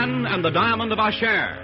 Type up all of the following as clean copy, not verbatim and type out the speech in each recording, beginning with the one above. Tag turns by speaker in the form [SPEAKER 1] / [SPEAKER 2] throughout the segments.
[SPEAKER 1] Tarzan and the Diamond of Asher.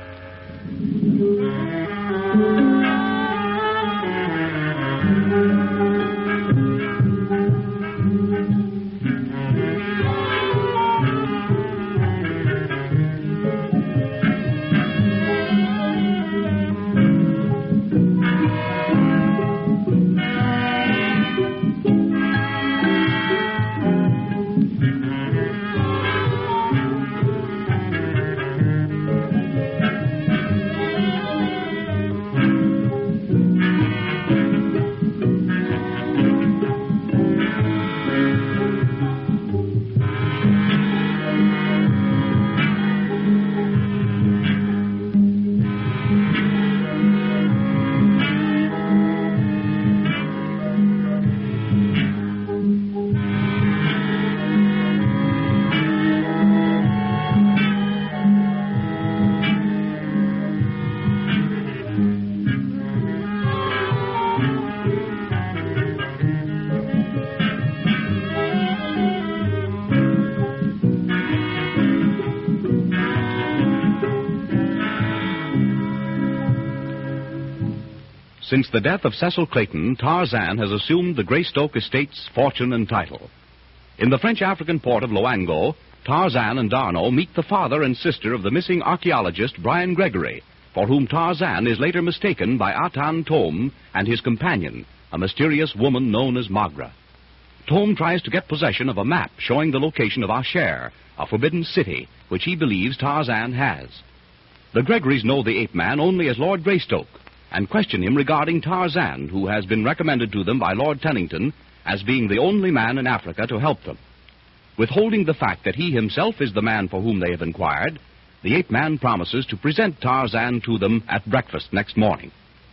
[SPEAKER 1] Since the death of Cecil Clayton, Tarzan has assumed the Greystoke estate's fortune and title. In the French-African port of Loango, Tarzan and D'Arnot meet the father and sister of the missing archaeologist Brian Gregory, for whom Tarzan is later mistaken by Atan Tome and his companion, a mysterious woman known as Magra. Tome tries to get possession of a map showing the location of Asher, a forbidden city, which he believes Tarzan has. The Gregorys know the ape-man only as Lord Greystoke, and question him regarding Tarzan, who has been recommended to them by Lord Tennington as being the only man in Africa to help them. Withholding the fact that he himself is the man for whom they have inquired, the ape-man promises to present Tarzan to them at breakfast next morning.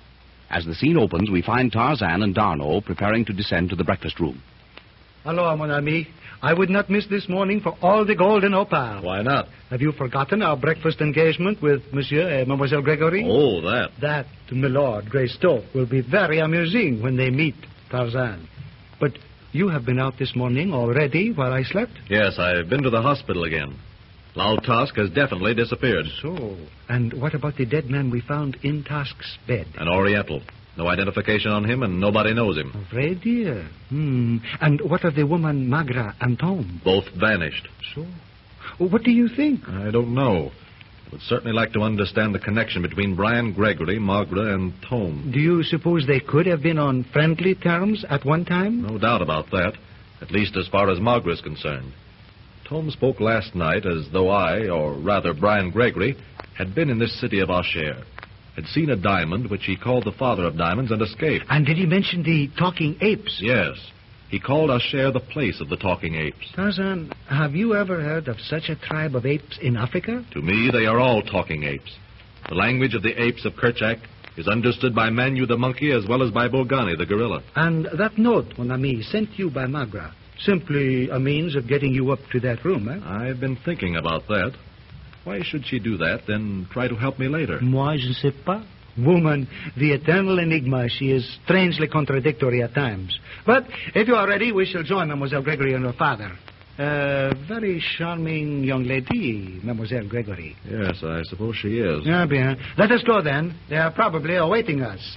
[SPEAKER 1] As the scene opens, we find Tarzan and D'Arnot preparing to descend to the breakfast room.
[SPEAKER 2] Hello, mon ami. I would not miss this morning for all the gold in Opal.
[SPEAKER 3] Why not?
[SPEAKER 2] Have you forgotten our breakfast engagement with Monsieur and Mademoiselle Gregory?
[SPEAKER 3] Oh, that.
[SPEAKER 2] That, to my Lord Greystoke, will be very amusing when they meet Tarzan. But you have been out this morning already while I slept?
[SPEAKER 3] Yes, I've been to the hospital again. Lal Tusk has definitely disappeared.
[SPEAKER 2] So, and what about the dead man we found in Tusk's bed?
[SPEAKER 3] An Oriental. No identification on him, and nobody knows him.
[SPEAKER 2] Oh, very dear. And what of the woman Magra and Tom?
[SPEAKER 3] Both vanished.
[SPEAKER 2] So, what do you think?
[SPEAKER 3] I don't know. I would certainly like to understand the connection between Brian Gregory, Magra, and Tom.
[SPEAKER 2] Do you suppose they could have been on friendly terms at one time?
[SPEAKER 3] No doubt about that, at least as far as Magra is concerned. Tom spoke last night as though I, or rather Brian Gregory, had been in this city of Asher, had seen a diamond which he called the father of diamonds and escaped.
[SPEAKER 2] And did he mention the talking apes?
[SPEAKER 3] Yes. He called Asher the place of the talking apes.
[SPEAKER 2] Tarzan, have you ever heard of such a tribe of apes in Africa?
[SPEAKER 3] To me, they are all talking apes. The language of the apes of Kerchak is understood by Manu the monkey as well as by Bogani the gorilla.
[SPEAKER 2] And that note, mon ami, sent you by Magra, simply a means of getting you up to that room, eh?
[SPEAKER 3] I've been thinking about that. Why should she do that, then try to help me later?
[SPEAKER 2] Moi, je ne sais pas. Woman, the eternal enigma. She is strangely contradictory at times. But if you are ready, we shall join Mademoiselle Gregory and her father. Very charming young lady, Mademoiselle Gregory.
[SPEAKER 3] Yes, I suppose she is.
[SPEAKER 2] Ah, bien. Let us go, then. They are probably awaiting us.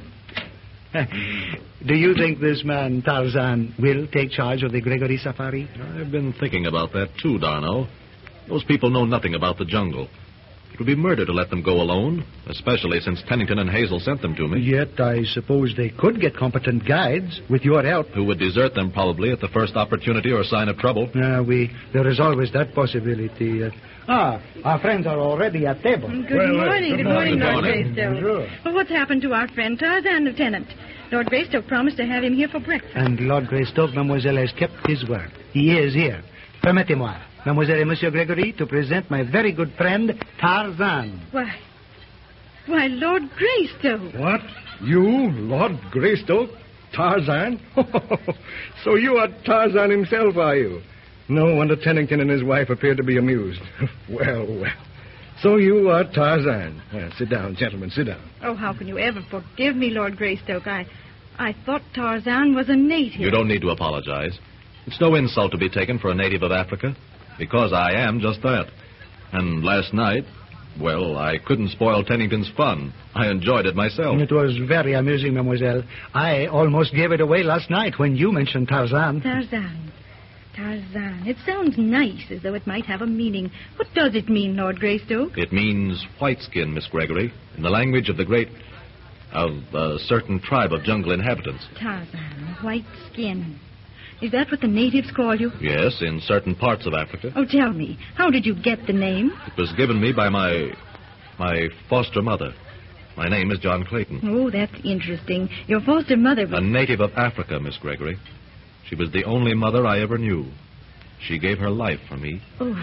[SPEAKER 2] Do you think this man, Tarzan, will take charge of the Gregory safari?
[SPEAKER 3] I've been thinking about that, too, D'Arnot. Those people know nothing about the jungle. It would be murder to let them go alone, especially since Tennington and Hazel sent them to me.
[SPEAKER 2] Yet I suppose they could get competent guides with your help.
[SPEAKER 3] Who would desert them probably at the first opportunity or sign of trouble.
[SPEAKER 2] There is always that possibility. Our friends are already at table.
[SPEAKER 4] Good morning, Lord Greystoke. Well, what's happened to our friend Tarzan, Lieutenant? Lord Greystoke promised to have him here for breakfast.
[SPEAKER 2] And Lord Greystoke, Mademoiselle, has kept his word. He is here. Permettez-moi, Mademoiselle et Monsieur Gregory, to present my very good friend, Tarzan.
[SPEAKER 4] Why, Lord Greystoke.
[SPEAKER 5] What? You, Lord Greystoke? Tarzan? So you are Tarzan himself, are you? No wonder Tennington and his wife appear to be amused. Well. So you are Tarzan. Sit down, gentlemen, sit down.
[SPEAKER 4] Oh, how can you ever forgive me, Lord Greystoke? I thought Tarzan was a native.
[SPEAKER 3] You don't need to apologize. It's no insult to be taken for a native of Africa, because I am just that. And last night, well, I couldn't spoil Tennington's fun. I enjoyed it myself.
[SPEAKER 2] It was very amusing, mademoiselle. I almost gave it away last night when you mentioned Tarzan.
[SPEAKER 4] Tarzan. Tarzan. It sounds nice, as though it might have a meaning. What does it mean, Lord Greystoke?
[SPEAKER 3] It means white skin, Miss Gregory, in the language of a certain tribe of jungle inhabitants.
[SPEAKER 4] Tarzan, white skin. Is that what the natives call you?
[SPEAKER 3] Yes, in certain parts of Africa.
[SPEAKER 4] Oh, tell me, how did you get the name?
[SPEAKER 3] It was given me by my foster mother. My name is John Clayton.
[SPEAKER 4] Oh, that's interesting. Your foster mother was...
[SPEAKER 3] A native of Africa, Miss Gregory. She was the only mother I ever knew. She gave her life for me.
[SPEAKER 4] Oh,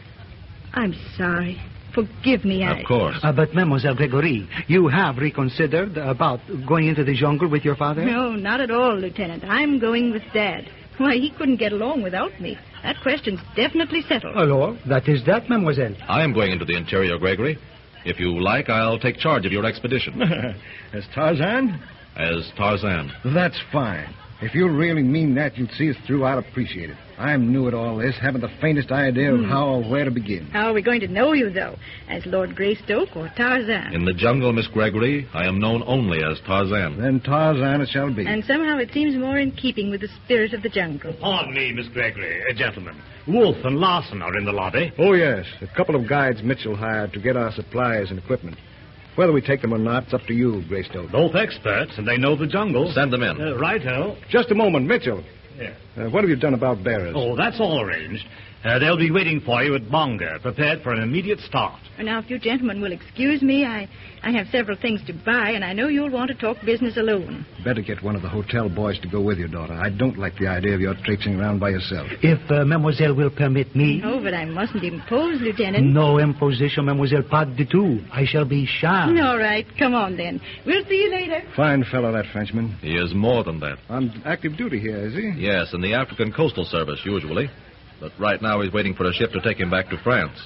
[SPEAKER 4] I'm sorry. Forgive me,
[SPEAKER 3] Of course.
[SPEAKER 2] But, Mademoiselle Gregory, you have reconsidered about going into the jungle with your father?
[SPEAKER 4] No, not at all, Lieutenant. I'm going with Dad. Why, he couldn't get along without me. That question's definitely settled.
[SPEAKER 2] Alors, that is that, mademoiselle.
[SPEAKER 3] I am going into the interior, Gregory. If you like, I'll take charge of your expedition.
[SPEAKER 5] As Tarzan?
[SPEAKER 3] As Tarzan.
[SPEAKER 5] That's fine. If you really mean that, you'd see us through, I'd appreciate it. I'm new at all this, haven't the faintest idea of how or where to begin.
[SPEAKER 4] How are we going to know you, though? As Lord Greystoke or Tarzan?
[SPEAKER 3] In the jungle, Miss Gregory, I am known only as Tarzan.
[SPEAKER 5] Then Tarzan it shall be.
[SPEAKER 4] And somehow it seems more in keeping with the spirit of the jungle.
[SPEAKER 6] Pardon me, Miss Gregory. Gentlemen, Wolf and Larson are in the lobby.
[SPEAKER 5] Oh, yes. A couple of guides Mitchell hired to get our supplies and equipment. Whether we take them or not, it's up to you, Greystoke.
[SPEAKER 6] Both experts, and they know the jungle.
[SPEAKER 3] Send them in.
[SPEAKER 6] Righto.
[SPEAKER 5] Just a moment, Mitchell.
[SPEAKER 6] Yeah.
[SPEAKER 5] What have you done about bearers?
[SPEAKER 6] Oh, that's all arranged. They'll be waiting for you at Bonga, prepared for an immediate start.
[SPEAKER 4] Now, if you gentlemen will excuse me, I have several things to buy, and I know you'll want to talk business alone.
[SPEAKER 5] Better get one of the hotel boys to go with you, daughter. I don't like the idea of your traipsing around by yourself.
[SPEAKER 2] If mademoiselle will permit me.
[SPEAKER 4] Oh, but I mustn't impose, Lieutenant.
[SPEAKER 2] No imposition, mademoiselle, pas du tout. I shall be shy.
[SPEAKER 4] All right, come on then. We'll see you later.
[SPEAKER 5] Fine fellow, that Frenchman.
[SPEAKER 3] He is more than that.
[SPEAKER 5] On active duty here, is he?
[SPEAKER 3] Yes, in the African Coastal Service, usually. But right now he's waiting for a ship to take him back to France.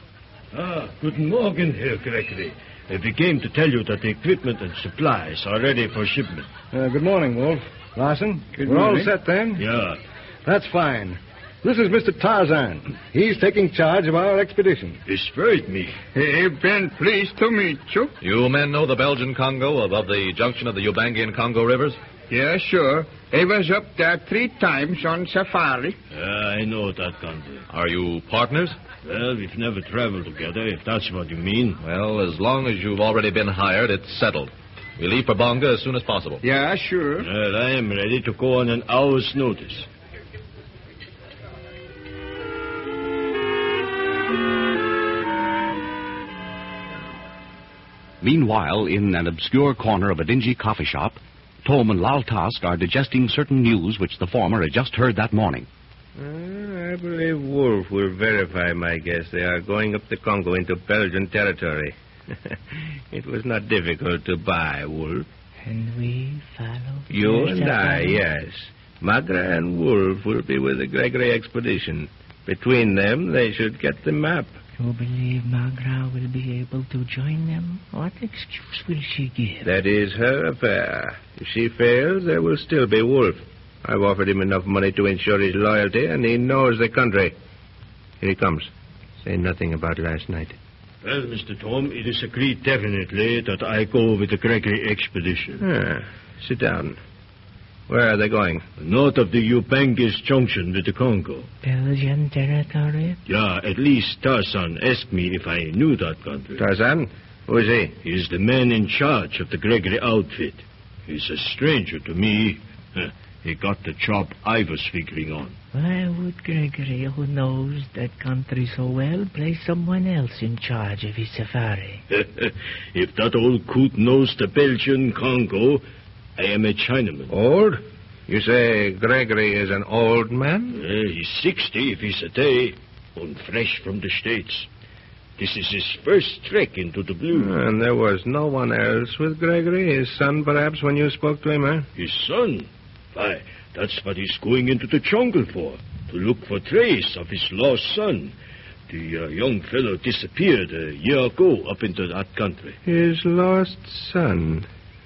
[SPEAKER 7] Guten Morgen, Herr Gregory. We came to tell you that the equipment and supplies are ready for shipment.
[SPEAKER 5] Good morning, Wolf. Larson,
[SPEAKER 7] Good
[SPEAKER 5] we're
[SPEAKER 7] morning.
[SPEAKER 5] all set then?
[SPEAKER 7] Yeah.
[SPEAKER 5] That's fine. This is Mr. Tarzan. He's taking charge of our expedition.
[SPEAKER 7] It's right, me.
[SPEAKER 8] I've been pleased to meet you.
[SPEAKER 3] You men know the Belgian Congo above the junction of the Ubangi and Congo rivers?
[SPEAKER 8] Yeah, sure. I was up there 3 times on safari.
[SPEAKER 7] I know that country.
[SPEAKER 3] Are you partners?
[SPEAKER 7] Well, we've never traveled together, if that's what you mean.
[SPEAKER 3] Well, as long as you've already been hired, it's settled. We leave for Bonga as soon as possible.
[SPEAKER 8] Yeah, sure.
[SPEAKER 7] Well, I am ready to go on an hour's notice.
[SPEAKER 1] Meanwhile, in an obscure corner of a dingy coffee shop, Tom and Lal Task are digesting certain news which the former had just heard that morning.
[SPEAKER 9] I believe Wolf will verify my guess. They are going up the Congo into Belgian territory. It was not difficult to buy, Wolf.
[SPEAKER 10] And we follow?
[SPEAKER 9] You and I, yes. Magra and Wolf will be with the Gregory expedition. Between them, they should get the map.
[SPEAKER 10] You believe Magra will be able to join them? What excuse will she give?
[SPEAKER 9] That is her affair. If she fails, there will still be Wolf. I've offered him enough money to ensure his loyalty, and he knows the country. Here he comes. Say nothing about last night.
[SPEAKER 7] Well, Mr. Tom, it is agreed definitely that I go with the Gregory expedition.
[SPEAKER 9] Sit down. Where are they going?
[SPEAKER 7] North of the Ubangis junction with the Congo.
[SPEAKER 10] Belgian territory?
[SPEAKER 7] Yeah, at least Tarzan asked me if I knew that country.
[SPEAKER 9] Tarzan? Who is he?
[SPEAKER 7] He's the man in charge of the Gregory outfit. He's a stranger to me. He got the job I was figuring on.
[SPEAKER 10] Why would Gregory, who knows that country so well, place someone else in charge of his safari?
[SPEAKER 7] If that old coot knows the Belgian Congo, I am a Chinaman.
[SPEAKER 9] Old? You say Gregory is an old man?
[SPEAKER 7] He's 60 if he's a day, and fresh from the States. This is his first trek into the blue.
[SPEAKER 9] And there was no one else with Gregory? His son, perhaps, when you spoke to him, eh?
[SPEAKER 7] His son? Why, that's what he's going into the jungle for, to look for trace of his lost son. The young fellow disappeared a year ago up into that country.
[SPEAKER 9] His lost son.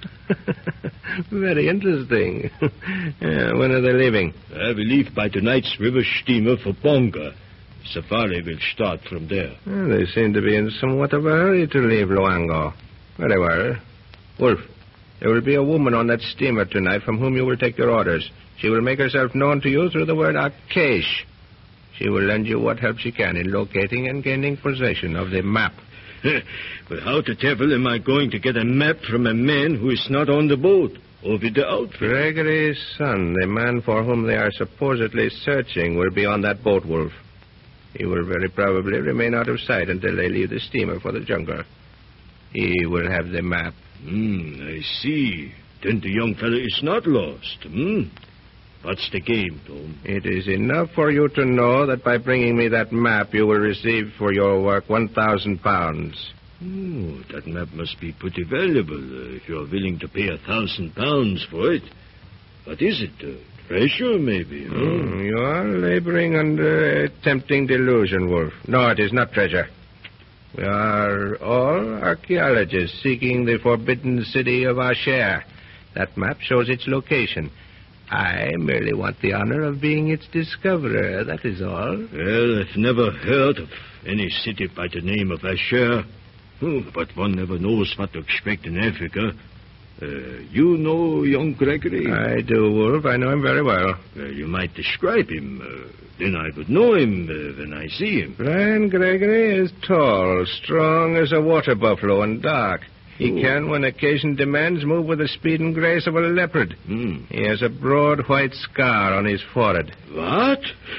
[SPEAKER 9] Very interesting. When are they leaving?
[SPEAKER 7] We leave by tonight's river steamer for Bonga. Safari will start from there.
[SPEAKER 9] Well, they seem to be in somewhat of a hurry to leave Loango. Very well. Wolf, there will be a woman on that steamer tonight from whom you will take your orders. She will make herself known to you through the word Akash. She will lend you what help she can in locating and gaining possession of the map.
[SPEAKER 7] But how the devil am I going to get a map from a man who is not on the boat or with the outfit?
[SPEAKER 9] Gregory's son, the man for whom they are supposedly searching, will be on that boat, Wolf. He will very probably remain out of sight until they leave the steamer for the jungle. He will have the map.
[SPEAKER 7] I see. Then the young fellow is not lost. What's the game, Tom?
[SPEAKER 9] It is enough for you to know that by bringing me that map, you will receive for your work 1,000 pounds.
[SPEAKER 7] Oh, that map must be pretty valuable if you're willing to pay 1,000 pounds for it. What is it? Treasure, maybe? Huh?
[SPEAKER 9] You are laboring under a tempting delusion, Wolf. No, it is not treasure. We are all archaeologists seeking the forbidden city of Asher. That map shows its location. I merely want the honor of being its discoverer, that is all.
[SPEAKER 7] Well, I've never heard of any city by the name of Asher. But one never knows what to expect in Africa. You know young Gregory?
[SPEAKER 9] I do, Wolf. I know him very well.
[SPEAKER 7] You might describe him. Then I would know him when I see him.
[SPEAKER 9] Brian Gregory is tall, strong as a water buffalo, and dark. He can, when occasion demands, move with the speed and grace of a leopard. He has a broad white scar on his forehead.
[SPEAKER 7] What?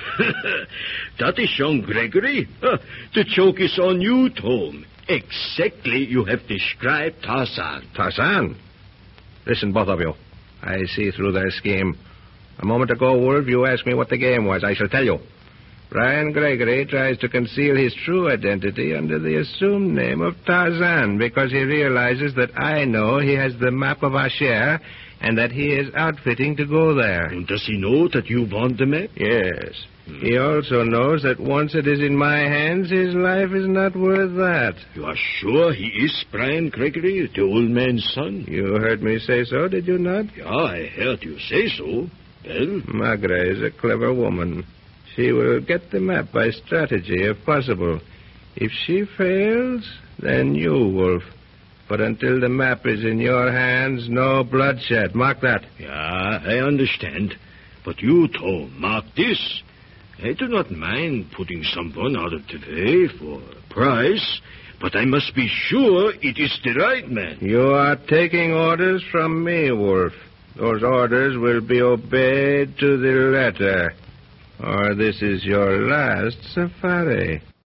[SPEAKER 7] That is young Gregory? The joke is on you, Tom. Exactly, you have described Tarzan.
[SPEAKER 9] Tarzan? Listen, both of you. I see through their scheme. A moment ago, Wolf, you asked me what the game was. I shall tell you. Brian Gregory tries to conceal his true identity under the assumed name of Tarzan because he realizes that I know he has the map of Asher and that he is outfitting to go there.
[SPEAKER 7] And does he know that you want the map?
[SPEAKER 9] Yes. He also knows that once it is in my hands, his life is not worth that.
[SPEAKER 7] You are sure he is Brian Gregory, the old man's son?
[SPEAKER 9] You heard me say so, did you not?
[SPEAKER 7] Yeah, I heard you say so. Well?
[SPEAKER 9] Magra is a clever woman. She will get the map by strategy, if possible. If she fails, then you, Wolf. But until the map is in your hands, no bloodshed. Mark that.
[SPEAKER 7] Yeah, I understand. But you, Tom, mark this. I do not mind putting someone out of the way for a price, but I must be sure it is the right man.
[SPEAKER 9] You are taking orders from me, Wolf. Those orders will be obeyed to the letter. Or this is your last safari.